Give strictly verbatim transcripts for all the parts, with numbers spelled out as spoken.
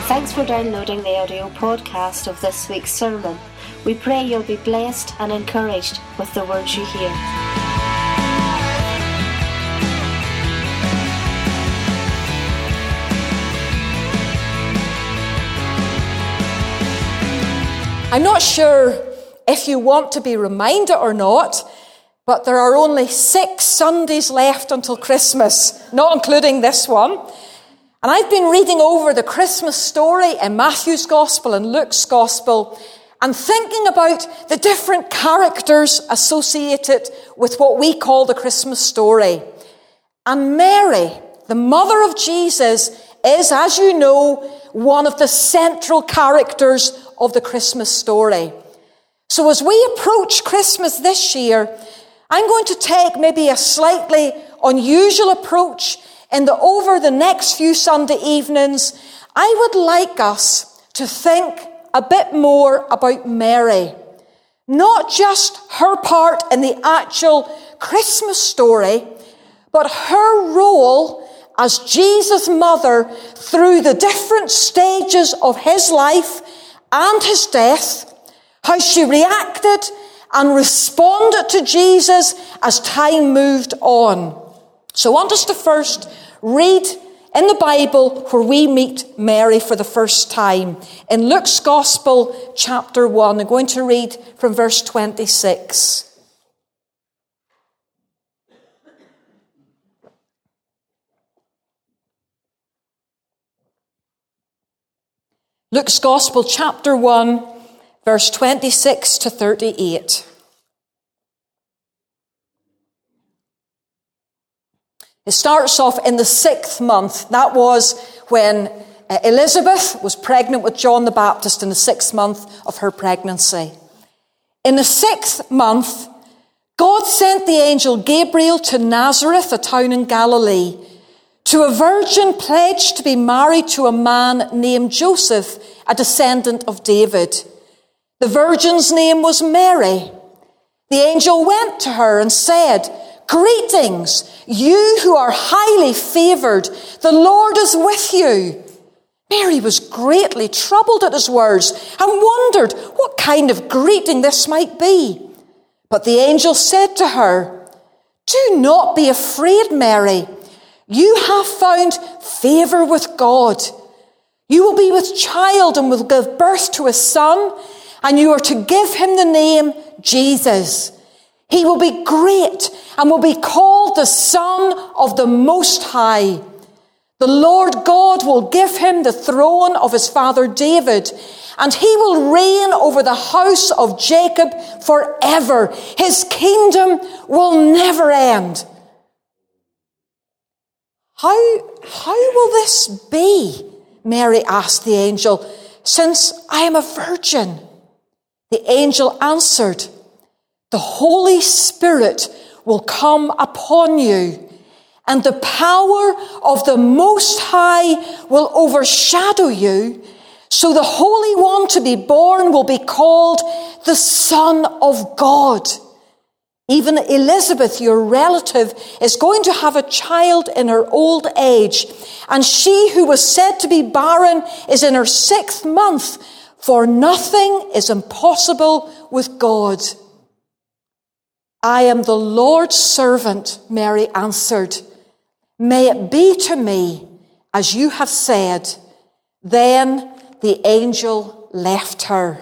Thanks for downloading the audio podcast of this week's sermon. We pray you'll be blessed and encouraged with the words you hear. I'm not sure if you want to be reminded or not, but there are only six Sundays left until Christmas, not including this one. And I've been reading over the Christmas story in Matthew's Gospel and Luke's Gospel and thinking about the different characters associated with what we call the Christmas story. And Mary, the mother of Jesus, is, as you know, one of the central characters of the Christmas story. So as we approach Christmas this year, I'm going to take maybe a slightly unusual approach in the over the next few Sunday evenings. I would like us to think a bit more about Mary. Not just her part in the actual Christmas story, but her role as Jesus' mother through the different stages of his life and his death, how she reacted and responded to Jesus as time moved on. So I want us to first read in the Bible where we meet Mary for the first time. In Luke's Gospel, chapter one, I'm going to read from verse twenty-six. Luke's Gospel, chapter one, verse twenty-six to thirty-eight. It starts off in the sixth month. That was when uh, Elizabeth was pregnant with John the Baptist in the sixth month of her pregnancy. In the sixth month, God sent the angel Gabriel to Nazareth, a town in Galilee, to a virgin pledged to be married to a man named Joseph, a descendant of David. The virgin's name was Mary. The angel went to her and said, "Greetings, you who are highly favored. The Lord is with you." Mary was greatly troubled at his words and wondered what kind of greeting this might be. But the angel said to her, "Do not be afraid, Mary. You have found favor with God. You will be with child and will give birth to a son, and you are to give him the name Jesus. He will be great and will be called the Son of the Most High. The Lord God will give him the throne of his father David, and he will reign over the house of Jacob forever. His kingdom will never end." How, how will this be, Mary asked the angel, "since I am a virgin?" The angel answered, "The Holy Spirit will come upon you, and the power of the Most High will overshadow you. So the Holy One to be born will be called the Son of God. Even Elizabeth, your relative, is going to have a child in her old age, and she who was said to be barren is in her sixth month, for nothing is impossible with God." "I am the Lord's servant," Mary answered. "May it be to me as you have said." Then the angel left her.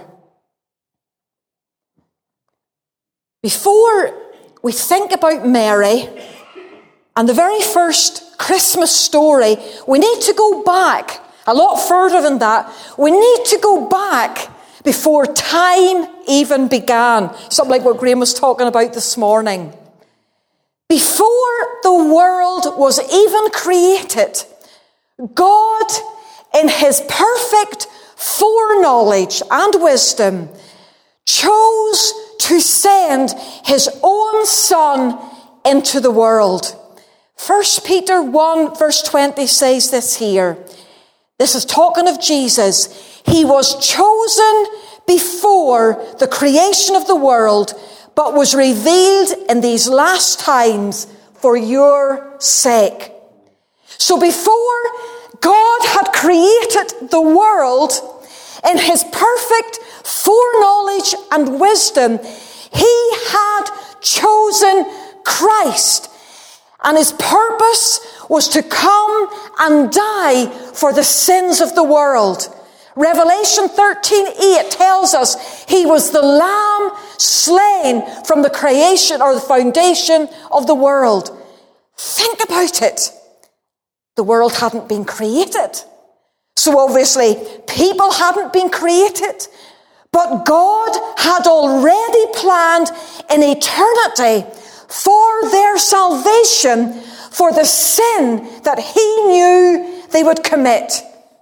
Before we think about Mary and the very first Christmas story, we need to go back a lot further than that. We need to go back before time even began. Something like what Graham was talking about this morning. Before the world was even created, God, in his perfect foreknowledge and wisdom, chose to send his own Son into the world. First Peter one verse twenty says this here. This is talking of Jesus. "He was chosen before the creation of the world, but was revealed in these last times for your sake." So before God had created the world in his perfect foreknowledge and wisdom. He had chosen Christ, and his purpose was to come and die for the sins of the world. Revelation thirteen eight tells us he was the Lamb slain from the creation or the foundation of the world. Think about it. The world hadn't been created. So obviously, people hadn't been created. But God had already planned in eternity for their salvation, for the sin that he knew they would commit.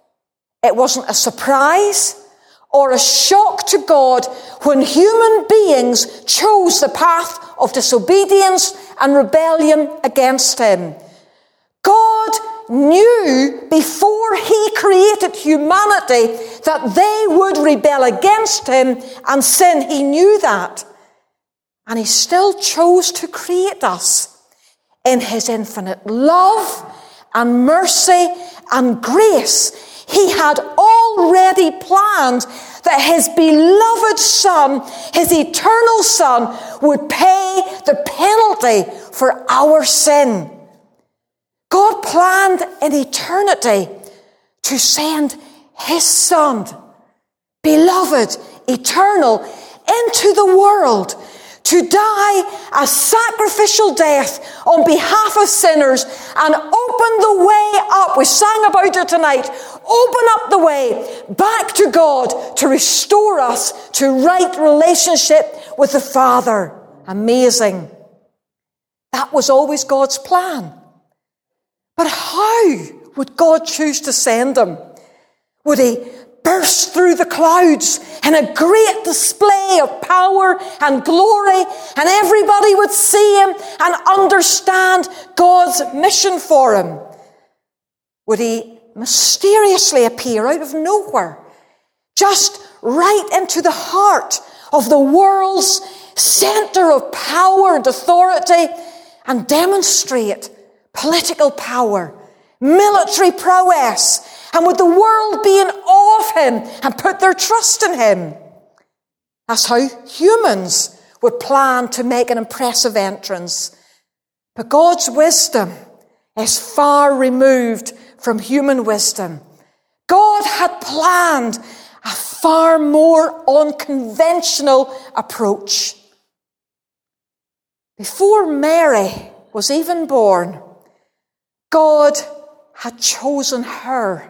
It wasn't a surprise or a shock to God when human beings chose the path of disobedience and rebellion against him. God knew before he created humanity that they would rebel against him and sin. He knew that. And he still chose to create us in his infinite love and mercy and grace. He had already planned that his beloved Son, his eternal Son, would pay the penalty for our sin. God planned in eternity to send his Son, beloved, eternal, into the world to die a sacrificial death on behalf of sinners and open the way up. We sang about it tonight. Open up the way back to God to restore us to right relationship with the Father. Amazing. That was always God's plan. But how would God choose to send him? Would he burst through the clouds in a great display of power and glory, and everybody would see him and understand God's mission for him? Would he mysteriously appear out of nowhere, just right into the heart of the world's center of power and authority, and demonstrate political power, military prowess, and would the world be in awe of him and put their trust in him? That's how humans would plan to make an impressive entrance. But God's wisdom is far removed from human wisdom. God had planned a far more unconventional approach. Before Mary was even born, God had chosen her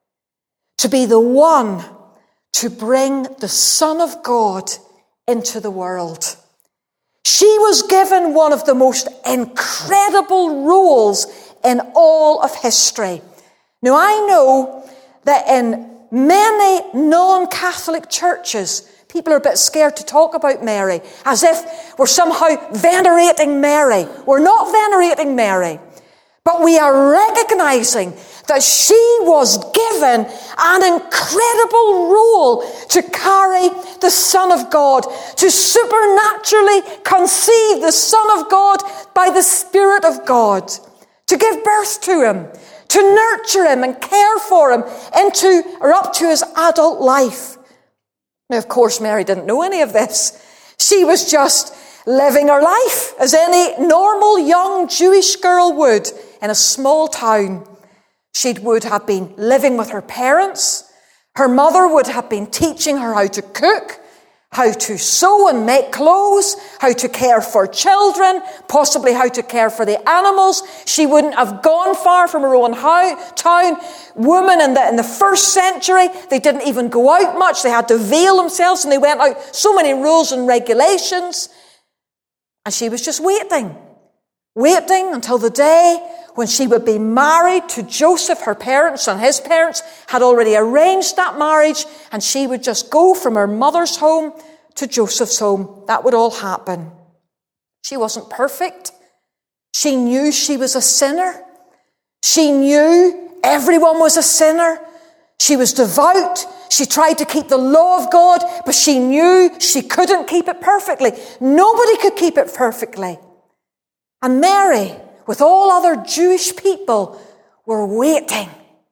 to be the one to bring the Son of God into the world. She was given one of the most incredible roles in all of history. Now, I know that in many non-Catholic churches, people are a bit scared to talk about Mary, as if we're somehow venerating Mary. We're not venerating Mary, but we are recognizing that she was given an incredible role to carry the Son of God, to supernaturally conceive the Son of God by the Spirit of God, to give birth to him, to nurture him and care for him into or up to his adult life. Now, of course, Mary didn't know any of this. She was just living her life as any normal young Jewish girl would in a small town. She would have been living with her parents. Her mother would have been teaching her how to cook, how to sew and make clothes, how to care for children, possibly how to care for the animals. She wouldn't have gone far from her own town. Women in the, in the first century, they didn't even go out much. They had to veil themselves, and they went out. So many rules and regulations. And she was just waiting, waiting until the day when she would be married to Joseph. Her parents and his parents had already arranged that marriage, and she would just go from her mother's home to Joseph's home. That would all happen. She wasn't perfect. She knew she was a sinner. She knew everyone was a sinner. She was devout. She tried to keep the law of God, but she knew she couldn't keep it perfectly. Nobody could keep it perfectly. And Mary, with all other Jewish people, were waiting,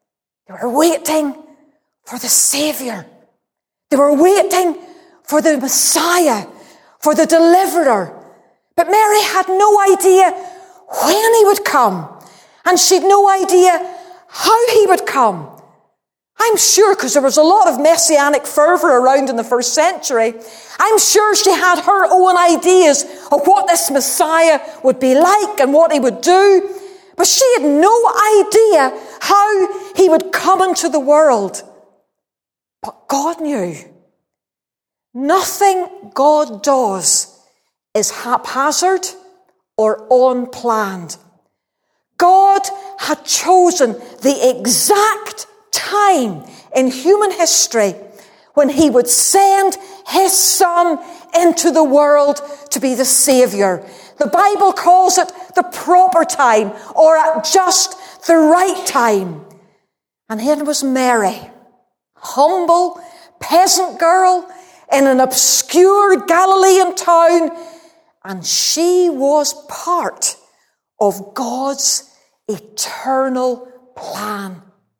They were waiting for the Savior. They were waiting for the Messiah, for the deliverer. But Mary had no idea when he would come. And she'd no idea how he would come. I'm sure, because there was a lot of messianic fervour around in the first century, I'm sure she had her own ideas of what this Messiah would be like and what he would do. But she had no idea how he would come into the world. But God knew. Nothing God does is haphazard or unplanned. God had chosen the exact time in human history when he would send his Son into the world to be the Saviour. The Bible calls it the proper time, or at just the right time. And here was Mary, humble peasant girl in an obscure Galilean town, and she was part of God's eternal plan.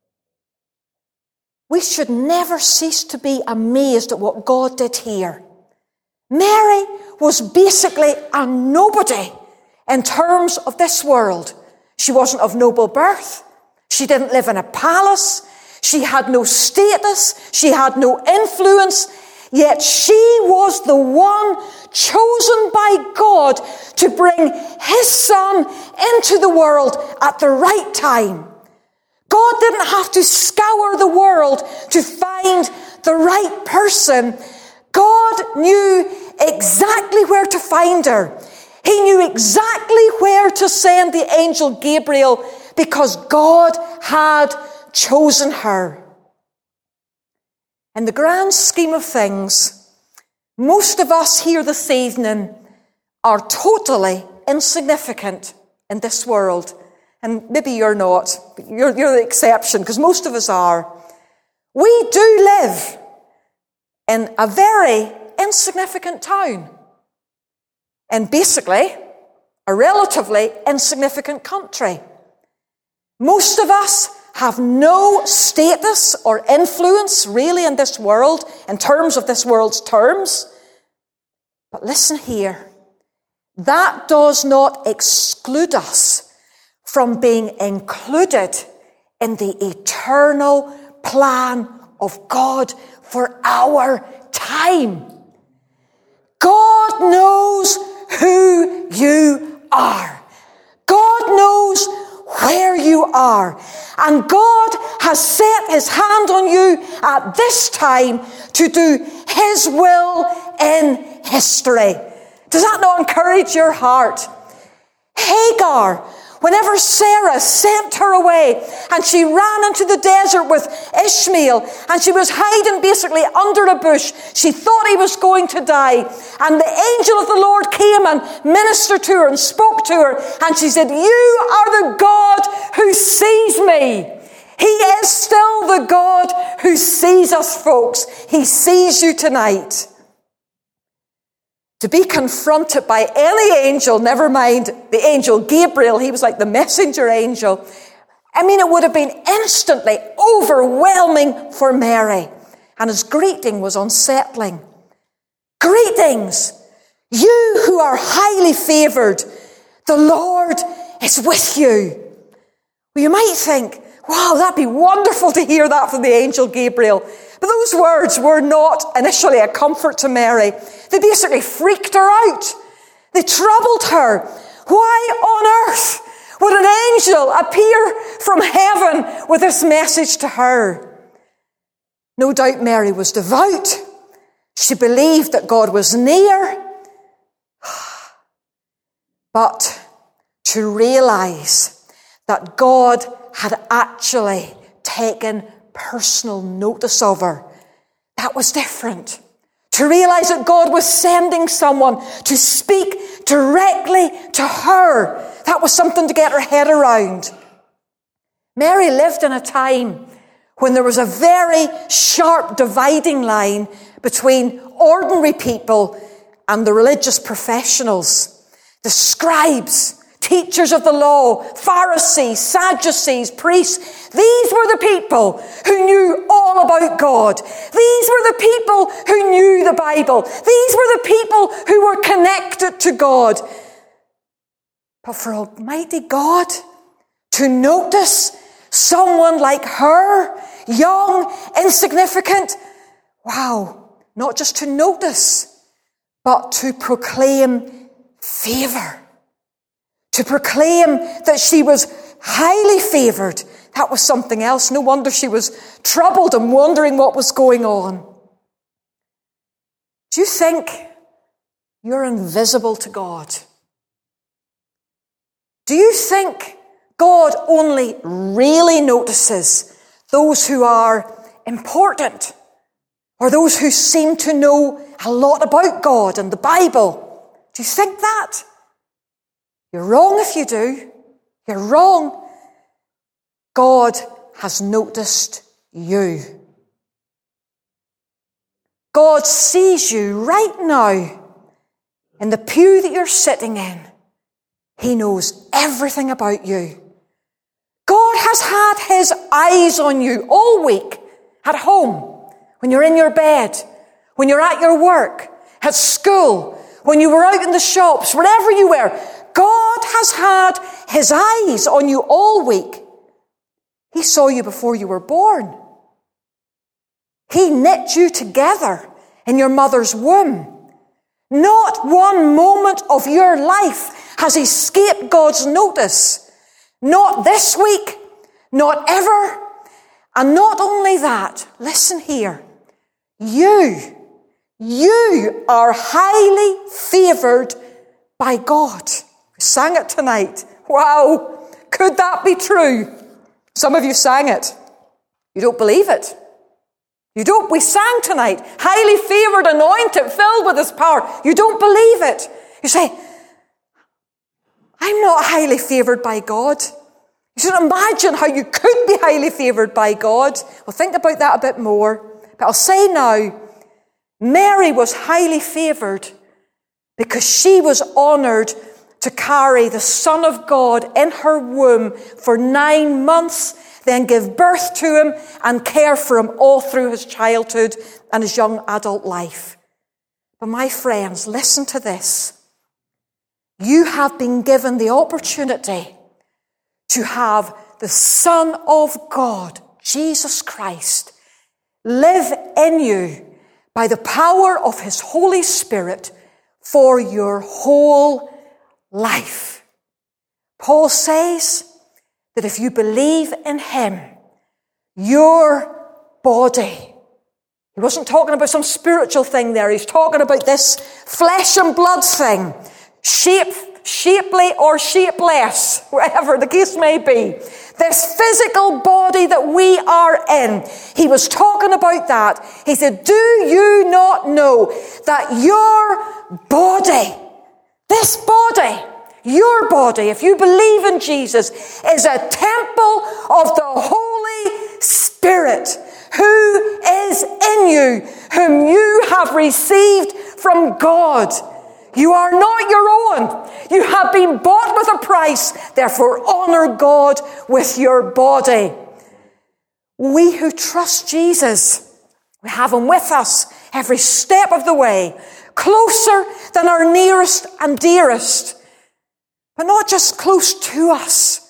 We should never cease to be amazed at what God did here. Mary was basically a nobody in terms of this world. She wasn't of noble birth. She didn't live in a palace. She had no status. She had no influence. Yet she was the one chosen by God to bring his Son into the world at the right time. God didn't have to scour the world to find the right person. God knew exactly where to find her. He knew exactly where to send the angel Gabriel because God had chosen her. In the grand scheme of things, most of us here this evening are totally insignificant in this world. And maybe you're not, but you're, you're the exception, because most of us are. We do live in a very insignificant town. And basically, a relatively insignificant country. Most of us have no status or influence really in this world, in terms of this world's terms. But listen here, that does not exclude us from being included in the eternal plan of God for our time. God knows who you are. God knows where you are. And God has set his hand on you at this time to do his will in history. Does that not encourage your heart? Hagar, whenever Sarah sent her away and she ran into the desert with Ishmael and she was hiding basically under a bush, she thought he was going to die. And the angel of the Lord came and ministered to her and spoke to her. And she said, "You are the God who sees me." He is still the God who sees us, folks. He sees you tonight. To be confronted by any angel, never mind the angel Gabriel, he was like the messenger angel. I mean, it would have been instantly overwhelming for Mary. And his greeting was unsettling. "Greetings, you who are highly favoured. The Lord is with you." Well, you might think, wow, that'd be wonderful to hear that from the angel Gabriel. But those words were not initially a comfort to Mary. They basically freaked her out. They troubled her. Why on earth would an angel appear from heaven with this message to her? No doubt Mary was devout. She believed that God was near. But to realize that God had actually taken personal notice of her, that was different. To realize that God was sending someone to speak directly to her, that was something to get her head around. Mary lived in a time when there was a very sharp dividing line between ordinary people and the religious professionals. The scribes teachers of the law, Pharisees, Sadducees, priests. These were the people who knew all about God. These were the people who knew the Bible. These were the people who were connected to God. But for Almighty God to notice someone like her, young, insignificant, wow, not just to notice, but to proclaim favor. To proclaim that she was highly favored. That was something else. No wonder she was troubled and wondering what was going on. Do you think you're invisible to God? Do you think God only really notices those who are important, or those who seem to know a lot about God and the Bible? Do you think that? You're wrong if you do. You're wrong. God has noticed you. God sees you right now in the pew that you're sitting in. He knows everything about you. God has had his eyes on you all week, at home, when you're in your bed, when you're at your work, at school, when you were out in the shops, wherever you were. God has had his eyes on you all week. He saw you before you were born. He knit you together in your mother's womb. Not one moment of your life has escaped God's notice. Not this week, not ever. And not only that, listen here. You, you are highly favored by God. We sang it tonight. Wow, could that be true? Some of you sang it. You don't believe it. You don't. We sang tonight, highly favored, anointed, filled with his power. You don't believe it. You say, I'm not highly favored by God. You should imagine how you could be highly favored by God. Well, think about that a bit more. But I'll say now, Mary was highly favored because she was honoured to carry the Son of God in her womb for nine months, then give birth to him and care for him all through his childhood and his young adult life. But my friends, listen to this. You have been given the opportunity to have the Son of God, Jesus Christ, live in you by the power of his Holy Spirit for your whole life. Paul says that if you believe in him, your body, he wasn't talking about some spiritual thing there, he's talking about this flesh and blood thing, shape, shapely or shapeless, whatever the case may be, this physical body that we are in. He was talking about that. He said, do you not know that your body, this body, your body, if you believe in Jesus, is a temple of the Holy Spirit who is in you, whom you have received from God. You are not your own. You have been bought with a price. Therefore, honor God with your body. We who trust Jesus, we have him with us every step of the way, closer than our nearest and dearest. But not just close to us.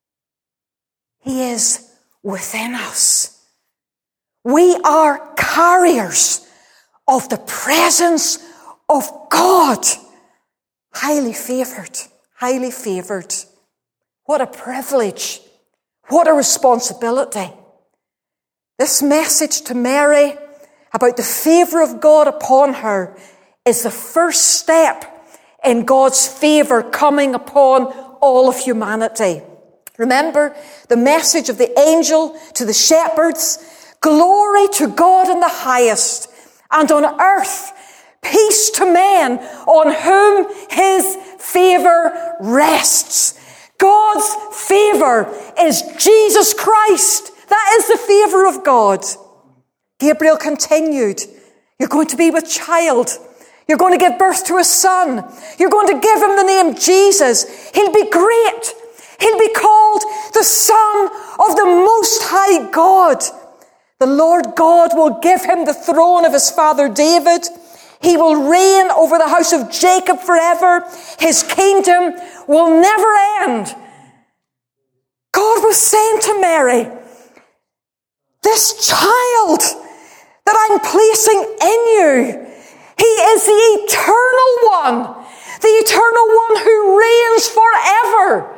He is within us. We are carriers of the presence of God. Highly favored. Highly favored. What a privilege. What a responsibility. This message to Mary about the favor of God upon her is the first step in God's favor coming upon all of humanity. Remember the message of the angel to the shepherds. Glory to God in the highest, and on earth peace to men on whom his favor rests. God's favor is Jesus Christ. That is the favor of God. Gabriel continued, you're going to be with child. You're going to give birth to a son. You're going to give him the name Jesus. He'll be great. He'll be called the Son of the Most High God. The Lord God will give him the throne of his father David. He will reign over the house of Jacob forever. His kingdom will never end. God was saying to Mary, this child that I'm placing in you, he is the eternal one, the eternal one who reigns forever.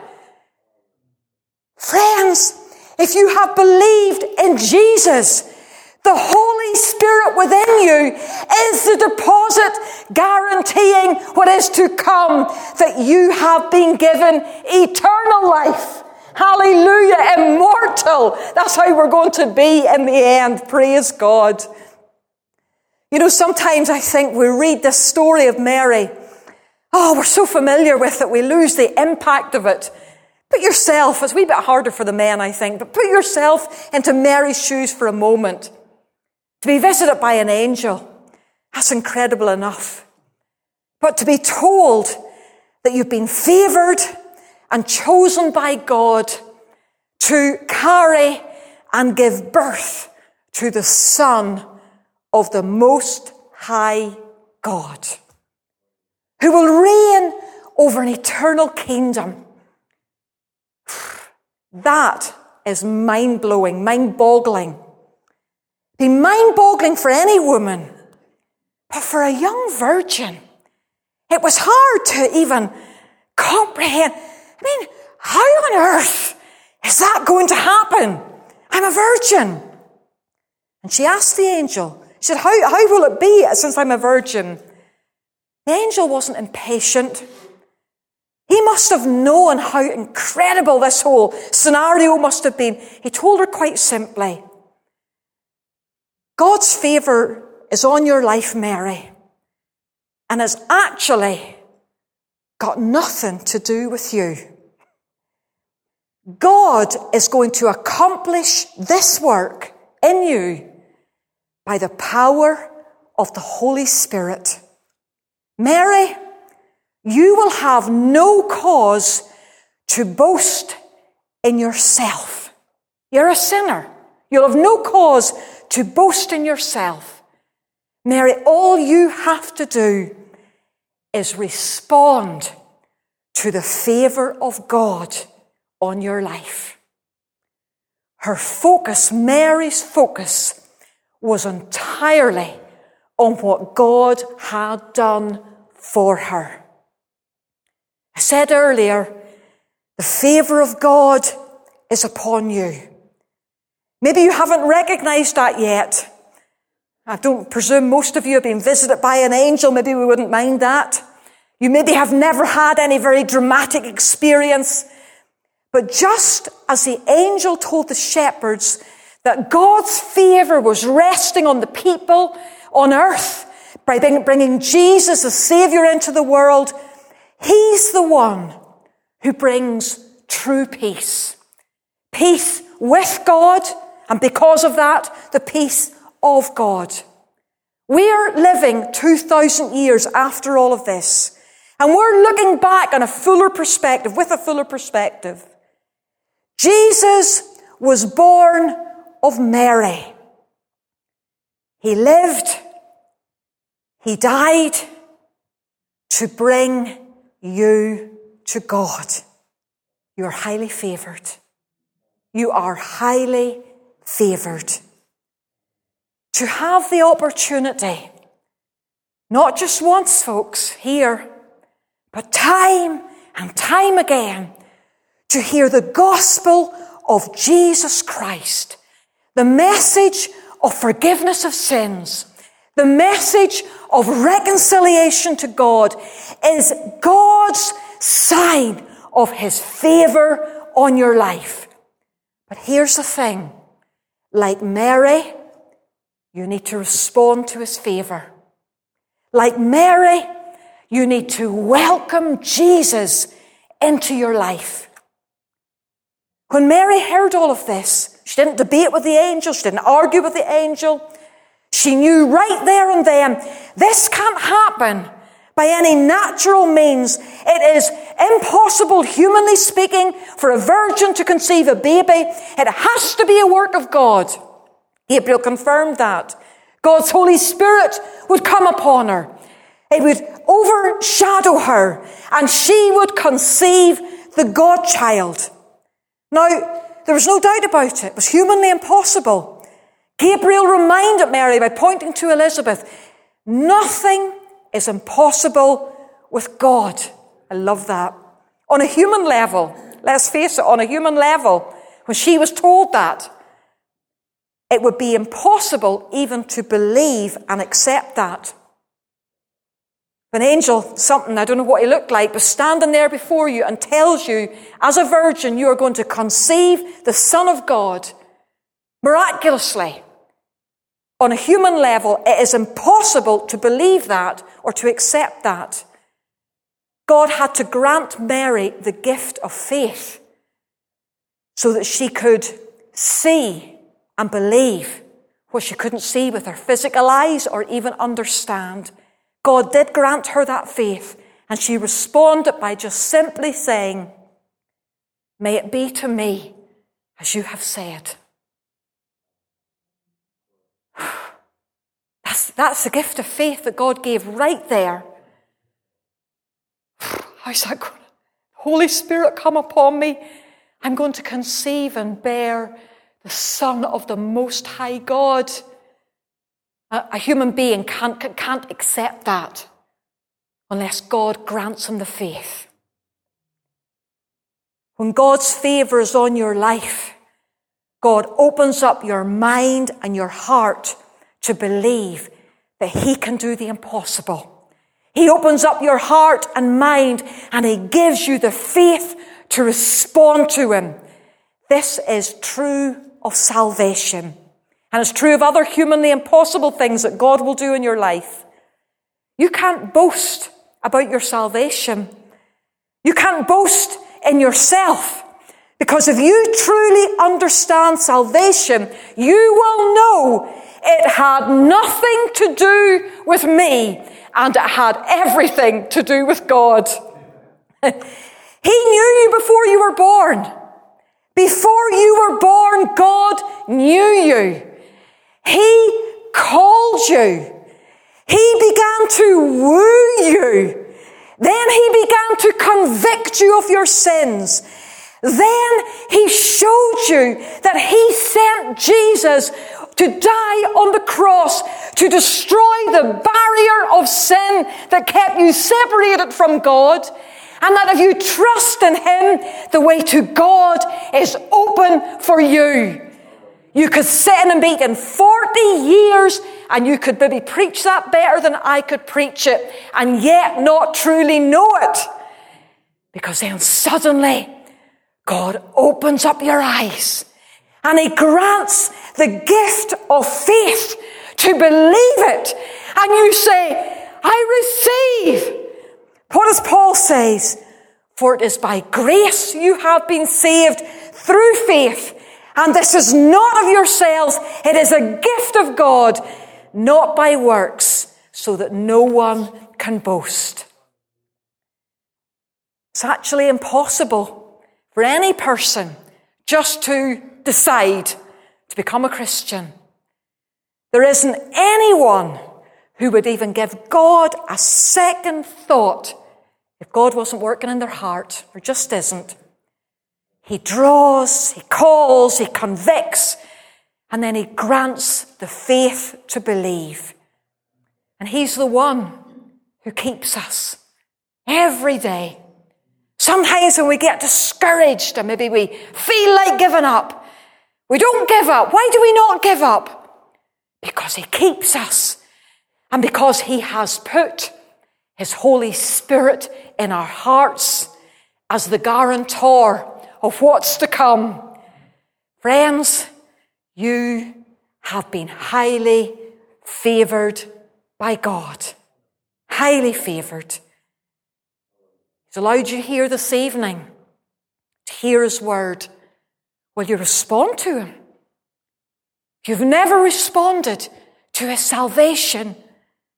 Friends, if you have believed in Jesus, the Holy Spirit within you is the deposit guaranteeing what is to come, that you have been given eternal life. Hallelujah, immortal. That's how we're going to be in the end. Praise God. You know, sometimes I think we read this story of Mary. Oh, we're so familiar with it, we lose the impact of it. Put yourself, it's a wee bit harder for the men, I think, but put yourself into Mary's shoes for a moment. To be visited by an angel, that's incredible enough. But to be told that you've been favored and chosen by God to carry and give birth to the Son of the Most High God, who will reign over an eternal kingdom. That is mind-blowing, mind-boggling. Be mind-boggling for any woman, but for a young virgin, it was hard to even comprehend. I mean, how on earth is that going to happen? I'm a virgin. And she asked the angel, she said, how, how will it be since I'm a virgin? The angel wasn't impatient. He must have known how incredible this whole scenario must have been. He told her quite simply, God's favour is on your life, Mary, and has actually got nothing to do with you. God is going to accomplish this work in you by the power of the Holy Spirit. Mary, you will have no cause to boast in yourself. You're a sinner. You'll have no cause to boast in yourself. Mary, all you have to do is respond to the favour of God on your life. Her focus, Mary's focus, was entirely on what God had done for her. I said earlier, the favour of God is upon you. Maybe you haven't recognised that yet. I don't presume most of you have been visited by an angel. Maybe we wouldn't mind that. You maybe have never had any very dramatic experience. But just as the angel told the shepherds that God's favour was resting on the people on earth by bringing Jesus, the Saviour, into the world, He's the one who brings true peace. Peace with God, and because of that, the peace of God. We're living two thousand years after all of this, and we're looking back on a fuller perspective, with a fuller perspective. Jesus was born of Mary. He lived, he died to bring you to God. You're highly favoured. You are highly favoured. To have the opportunity, not just once, folks, here, but time and time again, to hear the gospel of Jesus Christ, the message of forgiveness of sins, the message of reconciliation to God, is God's sign of his favour on your life. But here's the thing. Like Mary, you need to respond to his favour. Like Mary, you need to welcome Jesus into your life. When Mary heard all of this, she didn't debate with the angel, she didn't argue with the angel. She knew right there and then this can't happen by any natural means. It is impossible, humanly speaking, for a virgin to conceive a baby. It has to be a work of God. Gabriel confirmed that. God's Holy Spirit would come upon her. It would overshadow her, and she would conceive the God-child. Now, there was no doubt about it. It was humanly impossible. Gabriel reminded Mary by pointing to Elizabeth, nothing is impossible with God. I love that. On a human level, let's face it, on a human level, when she was told that, it would be impossible even to believe and accept that. An angel, something, I don't know what he looked like, was standing there before you and tells you, as a virgin, you are going to conceive the Son of God miraculously. On a human level, it is impossible to believe that or to accept that. God had to grant Mary the gift of faith so that she could see and believe what she couldn't see with her physical eyes or even understand. God did grant her that faith, and she responded by just simply saying, may it be to me as you have said. That's, that's the gift of faith that God gave right there. How's that going? Holy Spirit, come upon me. I'm going to conceive and bear the Son of the Most High God. A, a human being can't, can't accept that unless God grants him the faith. When God's favour is on your life, God opens up your mind and your heart to believe that he can do the impossible. He opens up your heart and mind and he gives you the faith to respond to him. This is true of salvation. And it's true of other humanly impossible things that God will do in your life. You can't boast about your salvation. You can't boast in yourself. Because if you truly understand salvation, you will know it had nothing to do with me, and it had everything to do with God. He knew you before you were born. Before you were born, God knew you. He called you. He began to woo you. Then he began to convict you of your sins. Then he showed you that he sent Jesus to die on the cross to destroy the barrier of sin that kept you separated from God. And that if you trust in him, the way to God is open for you. You could sit in a meeting forty years and you could maybe preach that better than I could preach it and yet not truly know it. Because then suddenly God opens up your eyes and he grants the gift of faith to believe it. And you say, I receive. What does Paul say? For it is by grace you have been saved through faith. And this is not of yourselves. It is a gift of God, not by works, so that no one can boast. It's actually impossible for any person just to decide to become a Christian. There isn't anyone who would even give God a second thought if God wasn't working in their heart. There just isn't. He draws, he calls, he convicts, and then he grants the faith to believe. And he's the one who keeps us every day. Sometimes when we get discouraged and maybe we feel like giving up, we don't give up. Why do we not give up? Because he keeps us. And because he has put his Holy Spirit in our hearts as the guarantor of what's to come. Friends, you have been highly favoured by God. Highly favoured. He's allowed you here this evening to hear his word. Will you respond to him? If you've never responded to his salvation,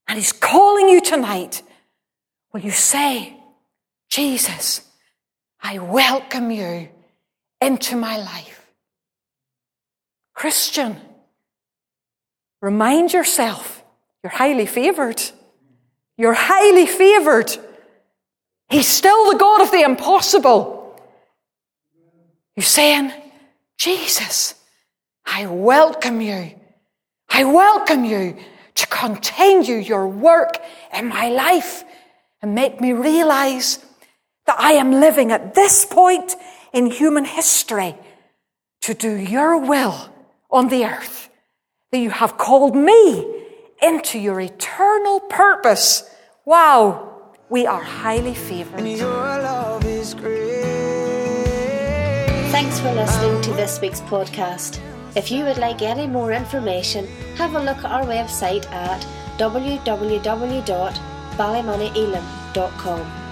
And he's calling you tonight. Will you say, Jesus, I welcome you into my life. Christian, remind yourself, you're highly favored. You're highly favored. He's still the God of the impossible. You're saying, Jesus, I welcome you. I welcome you to continue your work in my life and make me realize that I am living at this point in human history to do your will on the earth, that you have called me into your eternal purpose. Wow, we are highly favored. Your love is great. Thanks for listening to this week's podcast. If you would like any more information, have a look at our website at w w w dot ballymoney elim dot com.